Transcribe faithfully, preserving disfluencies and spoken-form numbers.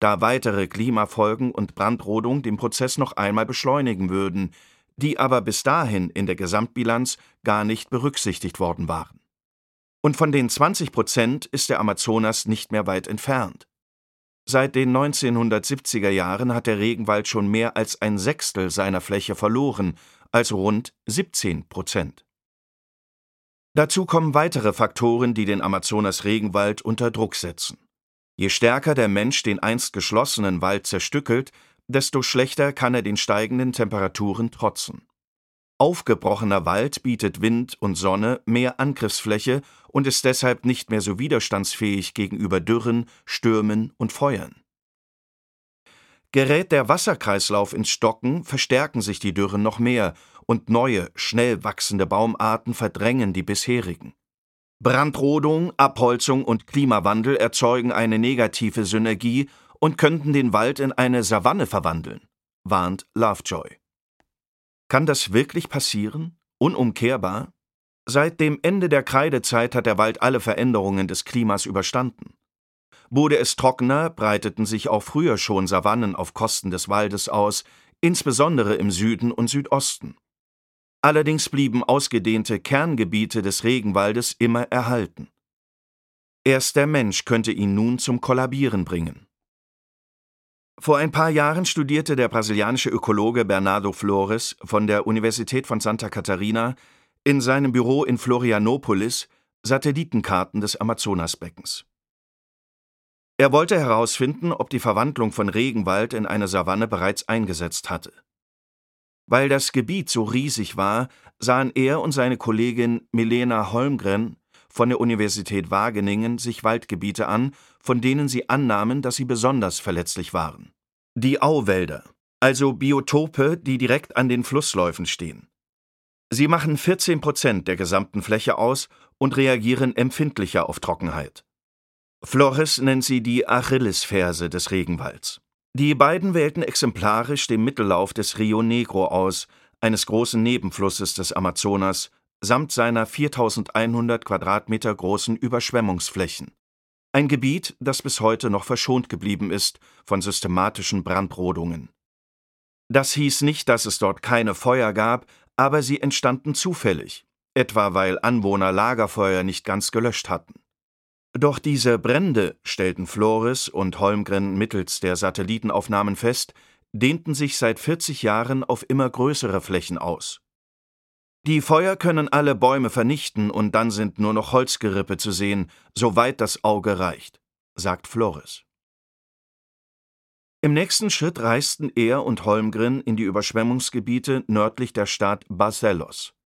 da weitere Klimafolgen und Brandrodung den Prozess noch einmal beschleunigen würden, die aber bis dahin in der Gesamtbilanz gar nicht berücksichtigt worden waren. Und von den zwanzig Prozent ist der Amazonas nicht mehr weit entfernt. Seit den neunzehnhundertsiebziger Jahren hat der Regenwald schon mehr als ein Sechstel seiner Fläche verloren, also rund siebzehn Prozent. Dazu kommen weitere Faktoren, die den Amazonas-Regenwald unter Druck setzen. Je stärker der Mensch den einst geschlossenen Wald zerstückelt, desto schlechter kann er den steigenden Temperaturen trotzen. Aufgebrochener Wald bietet Wind und Sonne mehr Angriffsfläche und ist deshalb nicht mehr so widerstandsfähig gegenüber Dürren, Stürmen und Feuern. Gerät der Wasserkreislauf ins Stocken, verstärken sich die Dürren noch mehr und neue, schnell wachsende Baumarten verdrängen die bisherigen. Brandrodung, Abholzung und Klimawandel erzeugen eine negative Synergie und könnten den Wald in eine Savanne verwandeln, warnt Lovejoy. Kann das wirklich passieren? Unumkehrbar? Seit dem Ende der Kreidezeit hat der Wald alle Veränderungen des Klimas überstanden. Wurde es trockener, breiteten sich auch früher schon Savannen auf Kosten des Waldes aus, insbesondere im Süden und Südosten. Allerdings blieben ausgedehnte Kerngebiete des Regenwaldes immer erhalten. Erst der Mensch könnte ihn nun zum Kollabieren bringen. Vor ein paar Jahren studierte der brasilianische Ökologe Bernardo Flores von der Universität von Santa Catarina in seinem Büro in Florianópolis Satellitenkarten des Amazonasbeckens. Er wollte herausfinden, ob die Verwandlung von Regenwald in eine Savanne bereits eingesetzt hatte. Weil das Gebiet so riesig war, sahen er und seine Kollegin Milena Holmgren von der Universität Wageningen sich Waldgebiete an, von denen sie annahmen, dass sie besonders verletzlich waren. Die Auwälder, also Biotope, die direkt an den Flussläufen stehen. Sie machen vierzehn Prozent der gesamten Fläche aus und reagieren empfindlicher auf Trockenheit. Flores nennt sie die Achillesferse des Regenwalds. Die beiden wählten exemplarisch den Mittellauf des Rio Negro aus, eines großen Nebenflusses des Amazonas, samt seiner viertausendeinhundert Quadratmeter großen Überschwemmungsflächen. Ein Gebiet, das bis heute noch verschont geblieben ist von systematischen Brandrodungen. Das hieß nicht, dass es dort keine Feuer gab, aber sie entstanden zufällig, etwa weil Anwohner Lagerfeuer nicht ganz gelöscht hatten. Doch diese Brände, stellten Flores und Holmgren mittels der Satellitenaufnahmen fest, dehnten sich seit vierzig Jahren auf immer größere Flächen aus. Die Feuer können alle Bäume vernichten und dann sind nur noch Holzgerippe zu sehen, soweit das Auge reicht, sagt Flores. Im nächsten Schritt reisten er und Holmgren in die Überschwemmungsgebiete nördlich der Stadt Barcelos.